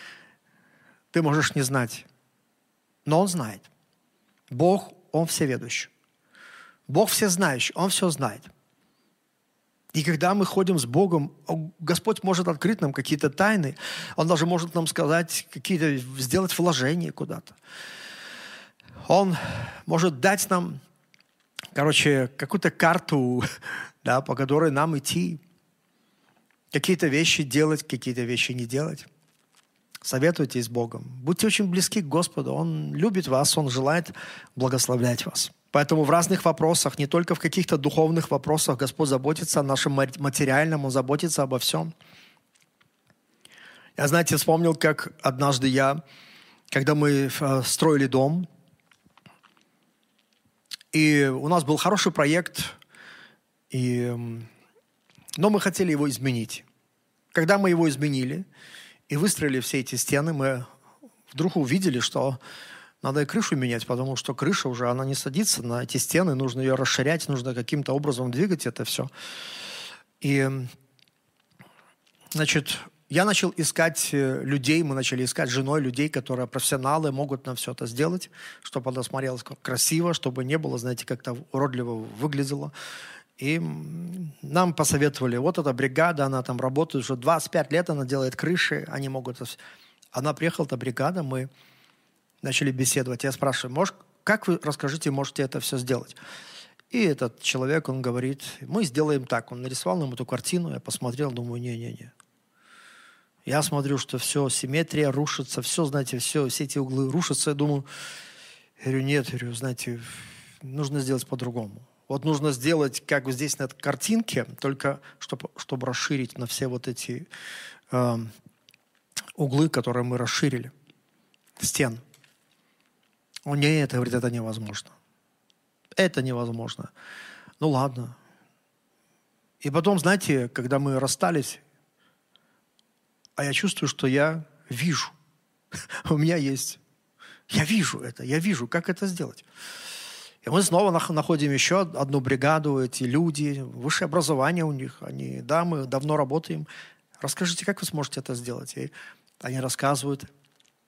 ты можешь не знать, но Он знает. Бог, Он всеведущий. Бог всезнающий, Он все знает. И когда мы ходим с Богом, Господь может открыть нам какие-то тайны. Он даже может нам сказать, какие-то, сделать вложения куда-то. Он может дать нам, короче, какую-то карту, да, по которой нам идти. Какие-то вещи делать, какие-то вещи не делать. Советуйтесь с Богом. Будьте очень близки к Господу. Он любит вас, Он желает благословлять вас. Поэтому в разных вопросах, не только в каких-то духовных вопросах, Господь заботится о нашем материальном, Он заботится обо всем. Я, знаете, вспомнил, как однажды я, когда мы строили дом, и у нас был хороший проект, и, но мы хотели его изменить. Когда мы его изменили и выстроили все эти стены, мы вдруг увидели, что надо и крышу менять, потому что крыша уже, она не садится на эти стены, нужно ее расширять, нужно каким-то образом двигать это все. И, значит, я начал искать людей, мы начали искать с женой людей, которые профессионалы, могут нам все это сделать, чтобы оно смотрелось красиво, чтобы не было, знаете, как-то уродливо выглядело. И нам посоветовали, вот эта бригада, она там работает уже двадцать пять лет, она делает крыши, они могут... Она приехала, эта бригада, мы начали беседовать. Я спрашиваю, может, как вы, расскажите, можете это все сделать? И этот человек, он говорит, мы сделаем так. Он нарисовал нам эту картину, я посмотрел, думаю, не-не-не. Я смотрю, что все, симметрия рушится, все, знаете, все, все эти углы рушатся. Я думаю, я говорю, нет, я говорю, знаете, нужно сделать по-другому. Вот нужно сделать, как вот здесь на этой картинке, только чтобы, чтобы расширить на все вот эти э, углы, которые мы расширили, стен. О, нет, говорит, это невозможно. Это невозможно. Ну, ладно. И потом, знаете, когда мы расстались, а я чувствую, что я вижу. У меня есть... Я вижу это, я вижу, как это сделать. И мы снова находим еще одну бригаду, эти люди, высшее образование у них. Они, да, мы давно работаем. Расскажите, как вы сможете это сделать? И они рассказывают.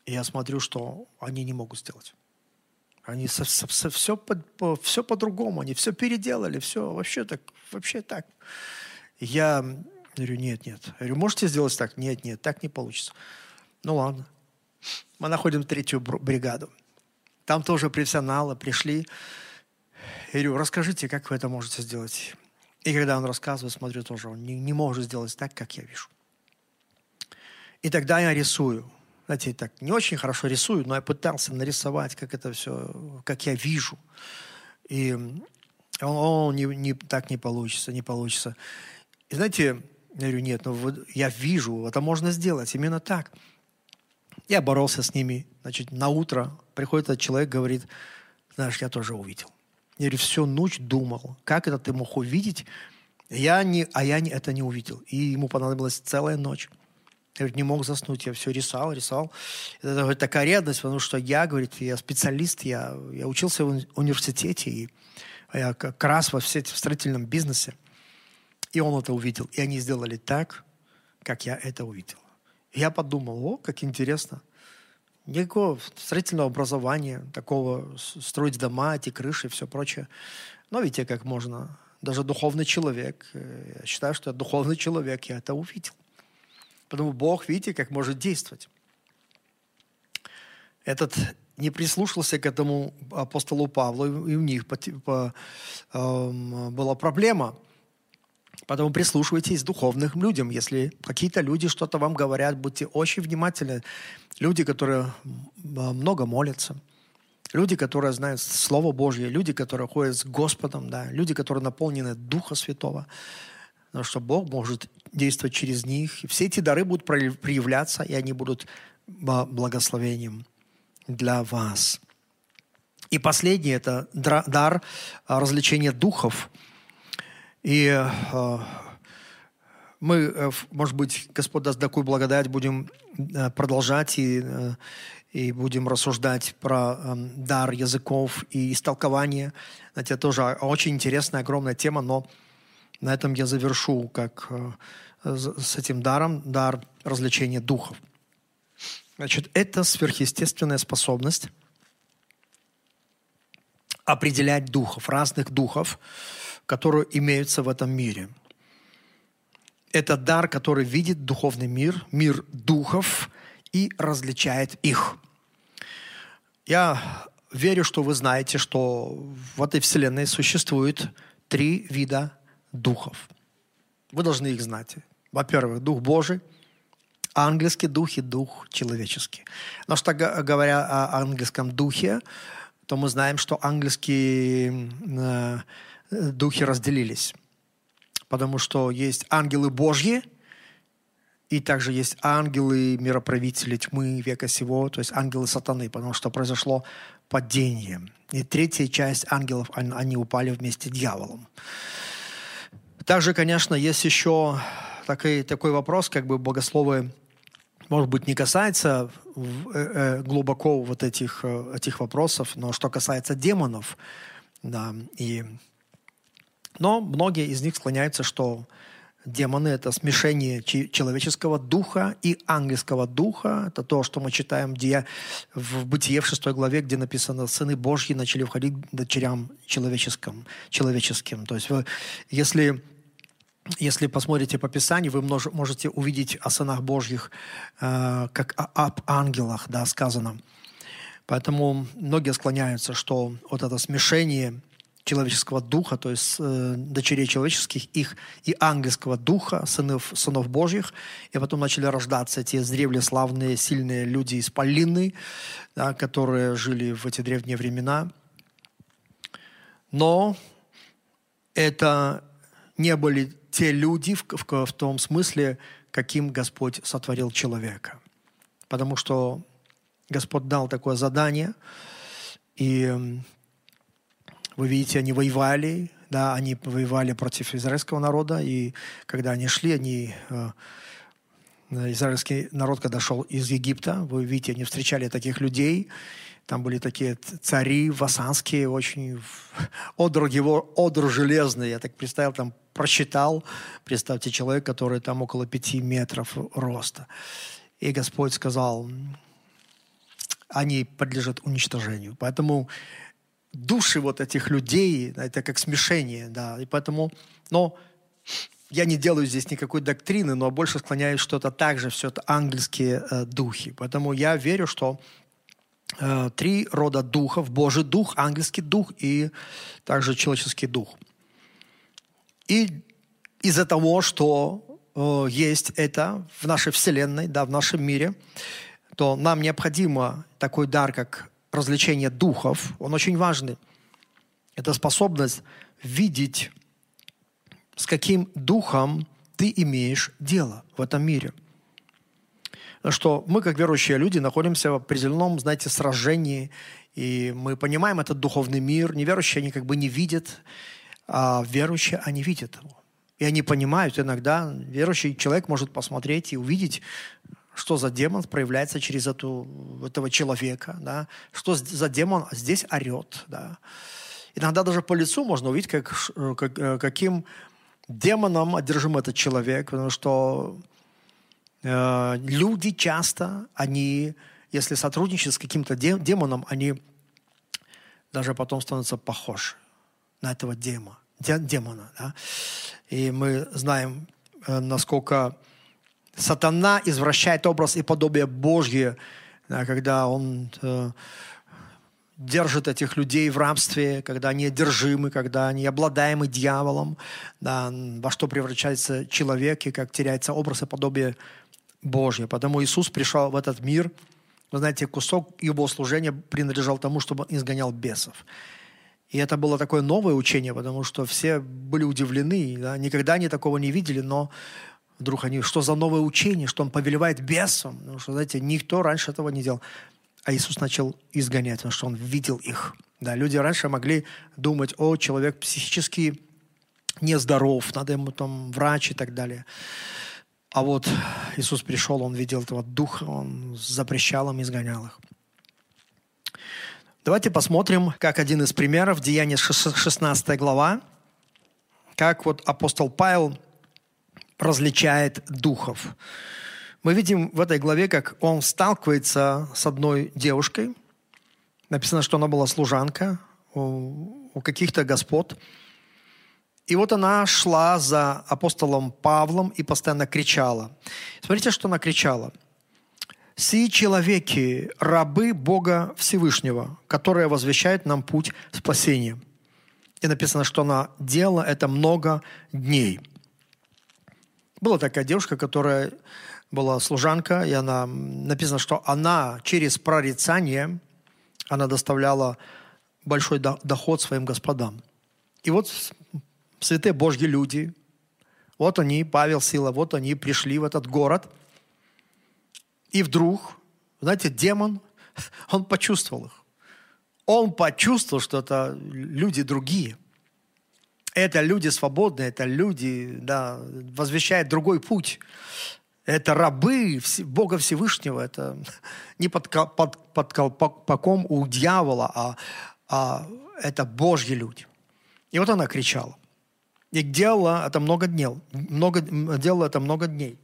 И я смотрю, что они не могут сделать. Они со, со, со, все, по, по, все по-другому, они все переделали, все вообще так, вообще так. Я говорю, нет, нет. Я говорю, можете сделать так? Нет, нет, так не получится. Ну ладно. Мы находим третью бригаду. Там тоже профессионалы пришли. Я говорю, расскажите, как вы это можете сделать. И когда он рассказывает, смотрю, тоже он не, не может сделать так, как я вижу. И тогда я рисую. Знаете, так не очень хорошо рисую, но я пытался нарисовать, как это все, как я вижу. И он, он не, не, так не получится, не получится. И знаете, я говорю, нет, ну вот я вижу, это можно сделать именно так. Я боролся с ними. Значит, на утро приходит этот человек, говорит, знаешь, я тоже увидел. Я говорю, всю ночь думал, как это ты мог увидеть, я не, а я не, это не увидел. И ему понадобилась целая ночь. Я говорит, не мог заснуть, я все рисовал, рисовал. Это говорит, такая ревность, потому что я, говорит, я специалист, я, я учился в университете, и я как раз во все, в строительном бизнесе. И он это увидел. И они сделали так, как я это увидел. И я подумал, о, как интересно. Никакого строительного образования, такого строить дома, эти крыши и все прочее. Но видите, как можно. Даже духовный человек, я считаю, что я духовный человек, я это увидел. Потому Бог, видите, как может действовать. Этот не прислушался к этому апостолу Павлу, и у них по, по, э, была проблема. Поэтому прислушивайтесь к духовным людям. Если какие-то люди что-то вам говорят, будьте очень внимательны. Люди, которые много молятся, люди, которые знают Слово Божье, люди, которые ходят с Господом, да, люди, которые наполнены Духа Святого. Потому что Бог может действовать через них. И все эти дары будут проявляться, и они будут благословением для вас. И последний – это дар развлечения духов. И э, мы, может быть, Господь даст такую благодать, будем продолжать и, и будем рассуждать про э, дар языков и истолкование. Это тоже очень интересная, огромная тема, но на этом я завершу, как э, с этим даром, дар развлечения духов. Значит, это сверхъестественная способность определять духов, разных духов, которые имеются в этом мире. Это дар, который видит духовный мир, мир духов и различает их. Я верю, что вы знаете, что в этой вселенной существует три вида духов. Вы должны их знать. Во-первых, Дух Божий, ангельский дух и дух человеческий. Но что говоря о ангельском духе, то мы знаем, что ангельские э, духи разделились. Потому что есть ангелы Божьи, и также есть ангелы мироправители тьмы века сего, то есть ангелы сатаны, потому что произошло падение. И третья часть ангелов, они упали вместе с дьяволом. Также, конечно, есть еще такой, такой вопрос, как бы богословы, может быть, не касается глубоко вот этих, этих вопросов, но что касается демонов, да, и... но многие из них склоняются, что демоны – это смешение человеческого духа и ангельского духа. Это то, что мы читаем в Бытие в шестой главе, где написано «Сыны Божьи начали входить к дочерям человеческим». человеческим. То есть вы, если... Если посмотрите по Писанию, вы можете увидеть о сынах Божьих, э, как об ангелах, да, сказано. Поэтому многие склоняются, что вот это смешение человеческого духа, то есть э, дочерей человеческих, их и ангельского духа, сынов, сынов Божьих, и потом начали рождаться эти древние славные, сильные люди из Полины, да, которые жили в эти древние времена. Но это не были те люди в, в, в том смысле, каким Господь сотворил человека. Потому что Господь дал такое задание, и вы видите, они воевали, да, они воевали против израильского народа, и когда они шли, они, э, израильский народ, когда шел из Египта, вы видите, они встречали таких людей, там были такие цари васанские, очень одр его, одр железный, я так представил, там просчитал, представьте, человек, который там около пяти метров роста. И Господь сказал, они подлежат уничтожению. Поэтому души вот этих людей, это как смешение, да, и поэтому, но я не делаю здесь никакой доктрины, но больше склоняюсь, что это также все это ангельские э, духи. Поэтому я верю, что э, три рода духов: Божий дух, ангельский дух и также человеческий дух. И из-за того, что э, есть это в нашей вселенной, да, в нашем мире, то нам необходимо такой дар, как развлечение духов. Он очень важный. Это способность видеть, с каким духом ты имеешь дело в этом мире. Что мы, как верующие люди, находимся в определенном, знаете, сражении, и мы понимаем этот духовный мир. Неверующие, они как бы не видят, а верующие, они видят его. И они понимают иногда, верующий человек может посмотреть и увидеть, что за демон проявляется через эту, этого человека, да? Что за демон здесь орет. Да? Иногда даже по лицу можно увидеть, как, как, каким демоном одержим этот человек, потому что э, люди часто, они, если сотрудничают с каким-то демоном, они даже потом становятся похожи на этого демона. демона да? И мы знаем, э, насколько сатана извращает образ и подобие Божье, да, когда он э, держит этих людей в рабстве, когда они одержимы, когда они обладаемы дьяволом, да, во что превращается человек и как теряется образ и подобие Божье. Потому Иисус пришел в этот мир. Вы знаете, кусок его служения принадлежал тому, чтобы он изгонял бесов. И это было такое новое учение, потому что все были удивлены, да, никогда они такого не видели, но вдруг они, что за новое учение, что он повелевает бесам? Потому что, знаете, никто раньше этого не делал. А Иисус начал изгонять, потому что он видел их. Да, люди раньше могли думать: о, человек психически нездоров, надо ему там врач и так далее. А вот Иисус пришел, он видел этого духа, он запрещал им, изгонял их. Давайте посмотрим, как один из примеров, Деяния шестнадцатая глава, как вот апостол Павел различает духов. Мы видим в этой главе, как он сталкивается с одной девушкой. Написано, что она была служанка у, у каких-то господ. И вот она шла за апостолом Павлом и постоянно кричала. Смотрите, что она кричала. «Сии человеки, рабы Бога Всевышнего, которые возвещают нам путь спасения». И написано, что она делала это много дней. Была такая девушка, которая была служанка, и она, написано, что она через прорицание, она доставляла большой доход своим господам. И вот святые Божьи люди, вот они, Павел, Сила, вот они пришли в этот город, и вдруг, знаете, демон, он почувствовал их. Он почувствовал, что это люди другие. Это люди свободные, это люди, да, возвещают другой путь. Это рабы Бога Всевышнего, это не под, под, под колпаком у дьявола, а, а это Божьи люди. И вот она кричала. И делала это много дней. Много, делала это много дней.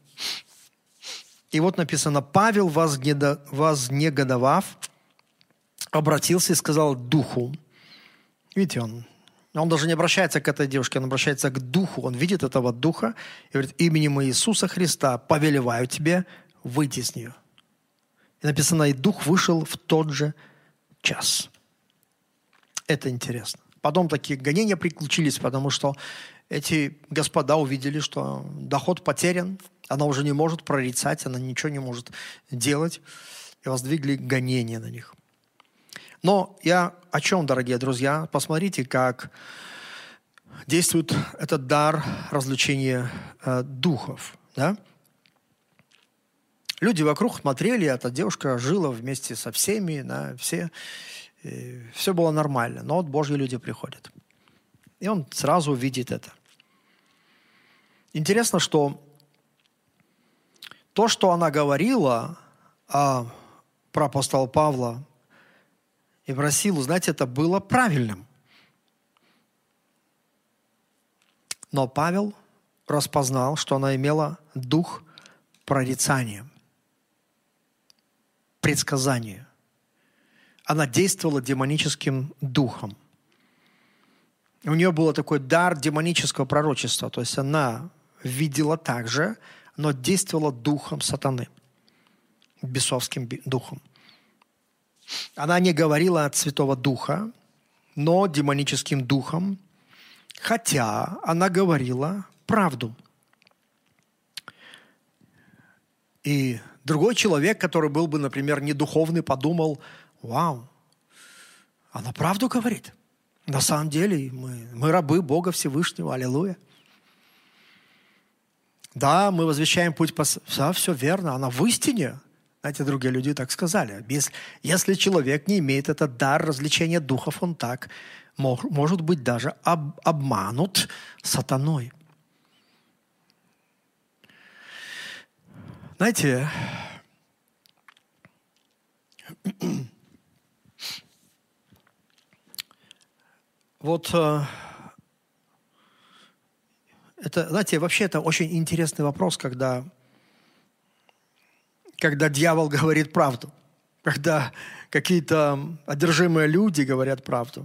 И вот написано, Павел, вознегодовав, обратился и сказал духу. Видите, он, он даже не обращается к этой девушке, он обращается к духу. Он видит этого духа и говорит: именем Иисуса Христа повелеваю тебе выйти с нее. И написано, и дух вышел в тот же час. Это интересно. Потом такие гонения приключились, потому что эти господа увидели, что доход потерян, она уже не может прорицать, она ничего не может делать, и воздвигли гонения на них. Но я о чем, дорогие друзья? Посмотрите, как действует этот дар развлечения э, духов. Да? Люди вокруг смотрели, эта девушка жила вместе со всеми, да, все, все было нормально. Но вот Божьи люди приходят. И он сразу видит это. Интересно, что то, что она говорила а, про апостола Павла и про силу, знаете, это было правильным. Но Павел распознал, что она имела дух прорицания, предсказания. она действовала демоническим духом. У нее был такой дар демонического пророчества. То есть она видела также, но действовала духом сатаны, бесовским духом. Она не говорила от Святого Духа, но демоническим духом, хотя она говорила правду. И другой человек, который был бы, например, недуховный, подумал: вау, она правду говорит. На самом деле мы, мы рабы Бога Всевышнего, аллилуйя. Да, мы возвещаем путь, по... да, все верно, она в истине. Знаете, другие люди так сказали. Если, если человек не имеет этот дар развлечения духов, он так мог, может быть даже об, обманут сатаной. Знаете, вот это, знаете, вообще это очень интересный вопрос, когда, когда дьявол говорит правду, когда какие-то одержимые люди говорят правду.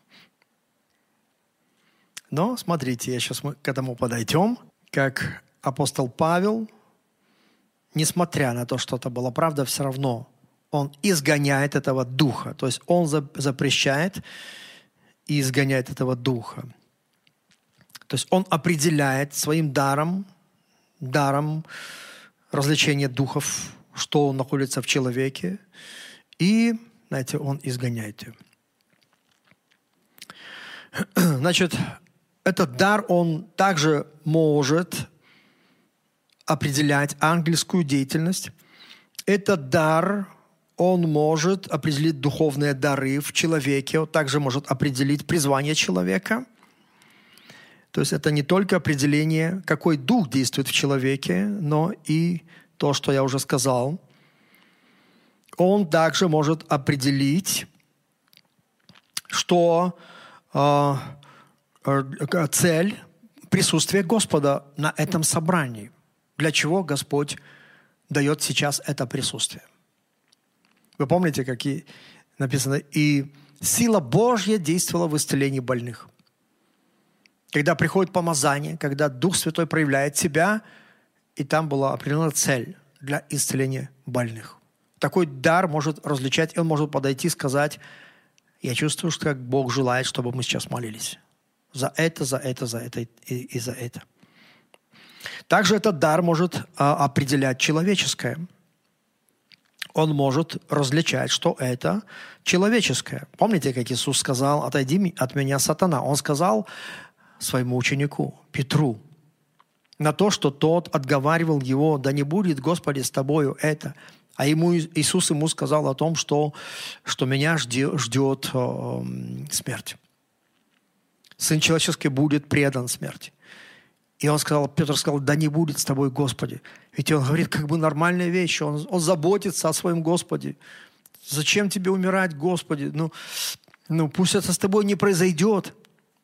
Но смотрите, я сейчас мы к этому подойдем, как апостол Павел, несмотря на то, что это была правда, все равно он изгоняет этого духа. То есть он запрещает и изгоняет этого духа. То есть он определяет своим даром, даром развлечения духов, что находится в человеке, и, знаете, он изгоняет ее. Значит, этот дар, он также может определять ангельскую деятельность. Этот дар, он может определить духовные дары в человеке, он также может определить призвание человека. То есть это не только определение, какой дух действует в человеке, но и то, что я уже сказал. Он также может определить, что э, э, цель присутствия Господа на этом собрании. Для чего Господь дает сейчас это присутствие. Вы помните, как и написано, и сила Божья действовала в исцелении больных. Когда приходит помазание, когда Дух Святой проявляет себя, и там была определенная цель для исцеления больных. Такой дар может различать, он может подойти и сказать: я чувствую, что как Бог желает, чтобы мы сейчас молились. За это, за это, за это и, и за это. Также этот дар может а, определять человеческое. Он может различать, что это человеческое. Помните, как Иисус сказал: отойди от меня, сатана. Он сказал своему ученику Петру на то, что тот отговаривал его: да не будет, Господи, с тобою это. А ему, Иисус ему сказал о том, что, что меня ждет, ждет э, смерть. Сын человеческий будет предан смерти. И он сказал, Петр сказал: да не будет с тобой, Господи. Ведь он говорит как бы нормальные вещи. Он, он заботится о своем Господе. Зачем тебе умирать, Господи? Ну, ну, пусть это с тобой не произойдет.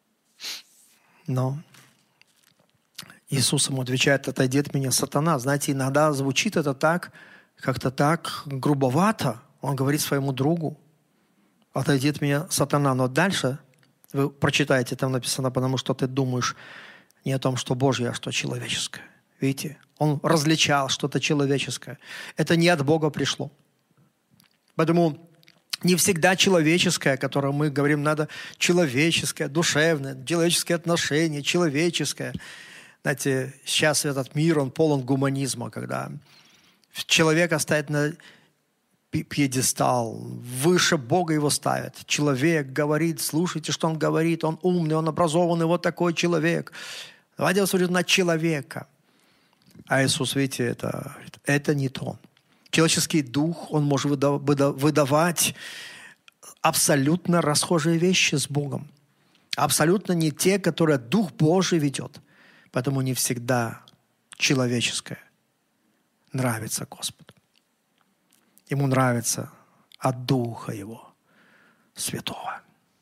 Но Иисус ему отвечает: отойди от меня, сатана. Знаете, иногда звучит это так, как-то так грубовато. Он говорит своему другу: отойди от меня, сатана. Но дальше вы прочитаете, там написано: потому что ты думаешь не о том, что Божье, а что человеческое. Видите? Он различал что-то человеческое. Это не от Бога пришло. Поэтому не всегда человеческое, о котором мы говорим, надо человеческое, душевное, человеческие отношения, человеческое. Знаете, сейчас этот мир, он полон гуманизма, когда человека ставят на пьедестал, выше Бога его ставят. Человек говорит, слушайте, что он говорит, он умный, он образованный, вот такой человек. Давайте посмотрим на человека. А Иисус, видите, это, это не то. Человеческий дух, он может выдавать абсолютно расхожие вещи с Богом. Абсолютно не те, которые Дух Божий ведет. Поэтому не всегда человеческое нравится Господу. Ему нравится от Духа Его Святого.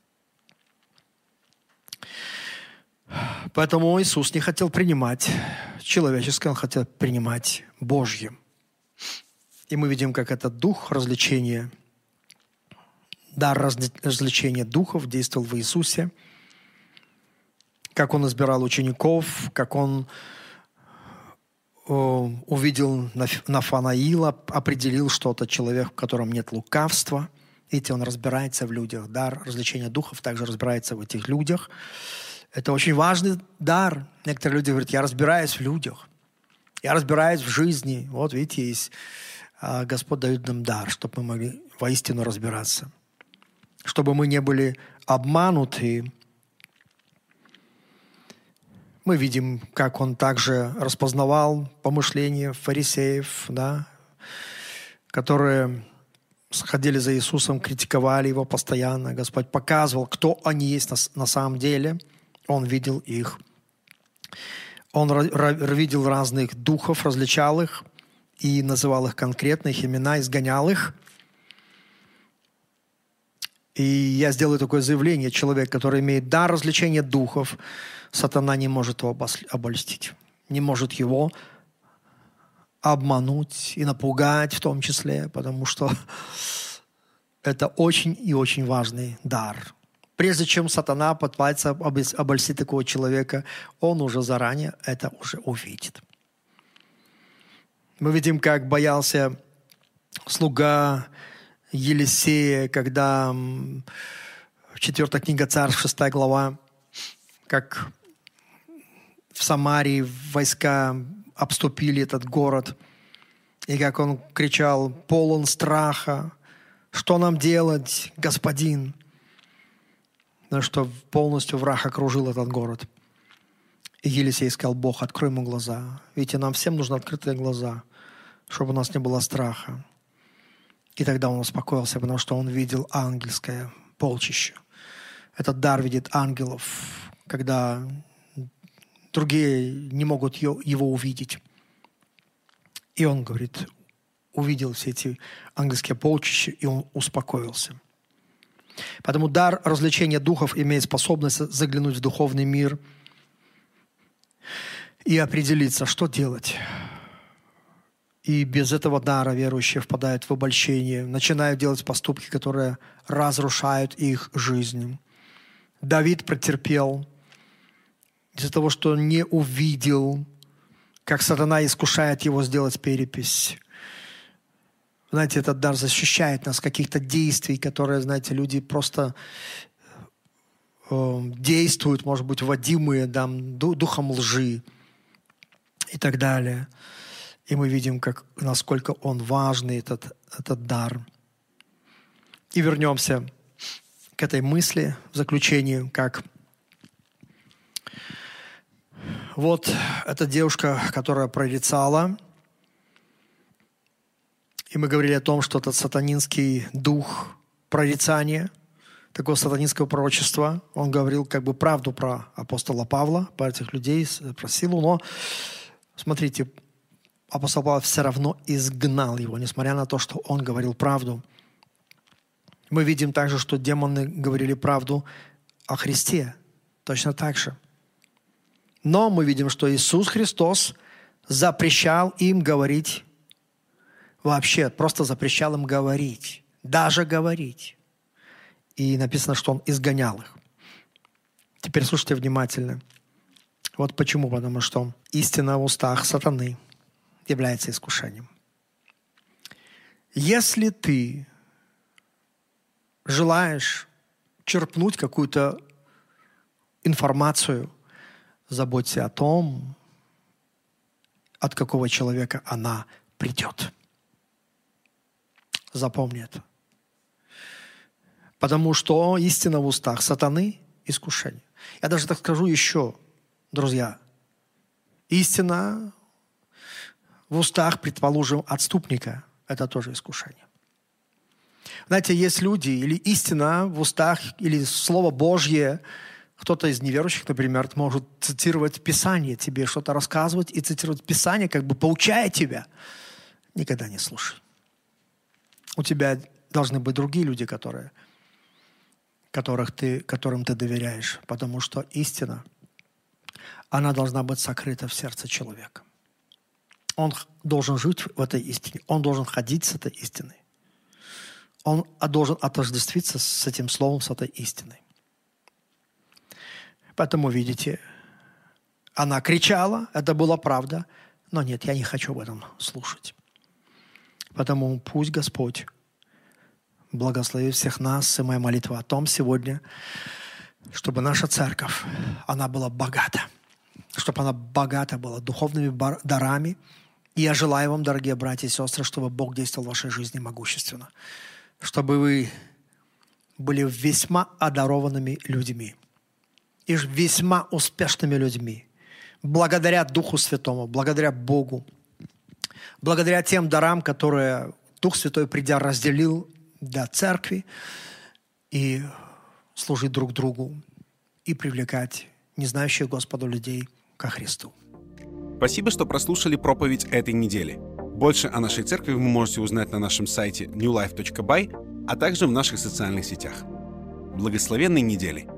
Поэтому Иисус не хотел принимать человеческое, Он хотел принимать Божье. И мы видим, как этот дух развлечения дар развлечения духов действовал в Иисусе, как Он избирал учеников, как Он увидел Нафанаила, определил, что это человек, в котором нет лукавства. Видите, Он разбирается в людях. Дар развлечения духов также разбирается в этих людях. Это очень важный дар. Некоторые люди говорят, я разбираюсь в людях, я разбираюсь в жизни. Вот видите, есть, Господь дает нам дар, чтобы мы могли воистину разбираться. Чтобы мы не были обмануты. Мы видим, как Он также распознавал помышления фарисеев, да, которые сходили за Иисусом, критиковали Его постоянно. Господь показывал, кто они есть на, на самом деле. Он видел их. Он видел разных духов, различал их и называл их конкретно, их имена, изгонял их. И я сделаю такое заявление. Человек, который имеет дар развлечения духов, сатана не может его обольстить. Не может его обмануть и напугать в том числе, потому что это очень и очень важный дар. Прежде чем сатана пытается обольстить такого человека, он уже заранее это уже увидит. Мы видим, как боялся слуга Елисея, когда четвертая книга Царств, шестая глава, как в Самарии войска обступили этот город, и как он кричал, полон страха, что нам делать, господин? Но что полностью враг окружил этот город. И Елисей сказал, Бог, открой ему глаза. Видите, нам всем нужны открытые глаза, чтобы у нас не было страха. И тогда он успокоился, потому что он видел ангельское полчище. Этот дар видит ангелов, когда другие не могут его увидеть. И он, говорит, увидел все эти ангельские полчища, и он успокоился. Поэтому дар развлечения духов имеет способность заглянуть в духовный мир и определиться, что делать. И без этого дара верующие впадают в обольщение, начинают делать поступки, которые разрушают их жизнь. Давид претерпел из-за того, что не увидел, как сатана искушает его сделать перепись. Знаете, этот дар защищает нас от каких-то действий, которые, знаете, люди просто э, действуют, может быть, водимые да, духом лжи и так далее. И мы видим, как, насколько он важный, этот, этот дар. И вернемся к этой мысли в заключение, как вот эта девушка, которая прорицала, и мы говорили о том, что этот сатанинский дух прорицания, такого сатанинского пророчества, он говорил как бы правду про апостола Павла, про этих людей, про силу, но смотрите, апостол Павел все равно изгнал его, несмотря на то, что он говорил правду. Мы видим также, что демоны говорили правду о Христе, точно так же. Но мы видим, что Иисус Христос запрещал им говорить вообще, просто запрещал им говорить, даже говорить. И написано, что Он изгонял их. Теперь слушайте внимательно. Вот почему. Потому что истина в устах сатаны является искушением. Если ты желаешь черпнуть какую-то информацию, заботься о том, от какого человека она придет. Запомни это. Потому что истина в устах сатаны – искушение. Я даже так скажу еще, друзья. Истина в устах, предположим, отступника – это тоже искушение. Знаете, есть люди, или истина в устах, или Слово Божье, кто-то из неверующих, например, может цитировать Писание тебе, что-то рассказывать и цитировать Писание, как бы поучая тебя. Никогда не слушай. У тебя должны быть другие люди, которые, которых ты, которым ты доверяешь, потому что истина, она должна быть сокрыта в сердце человека. Он должен жить в этой истине, он должен ходить с этой истиной. он должен отождествиться с этим словом, с этой истиной. Поэтому, видите, она кричала, это была правда, но нет, я не хочу об этом слушать. Поэтому пусть Господь благословит всех нас, и моя молитва о том сегодня, чтобы наша церковь, она была богата, чтобы она богата была духовными дарами. И я желаю вам, дорогие братья и сестры, чтобы Бог действовал в вашей жизни могущественно, чтобы вы были весьма одарованными людьми и весьма успешными людьми, благодаря Духу Святому, благодаря Богу, благодаря тем дарам, которые Дух Святой, придя, разделил для церкви, и служить друг другу, и привлекать не знающих Господа людей ко Христу. Спасибо, что прослушали проповедь этой недели. Больше о нашей церкви вы можете узнать на нашем сайте нью лайф точка бай, а также в наших социальных сетях. Благословенной недели!